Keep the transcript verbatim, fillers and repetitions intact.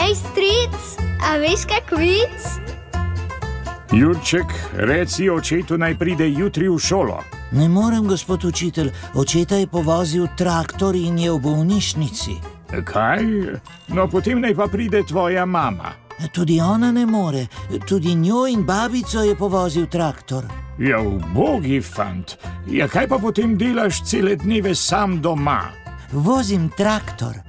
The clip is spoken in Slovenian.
Hej, stric, a veš kak vic? Jurček, reci očetu naj pride jutri v šolo. Ne morem, gospod učitelj, očeta je povozil traktor in je v bolnišnici. Kaj? No, potem naj pa pride tvoja mama. Tudi ona ne more, tudi njo in babico je povozil traktor. Ja, ubogi fant, ja kaj pa potem delaš cele dneve sam doma? Vozim traktor.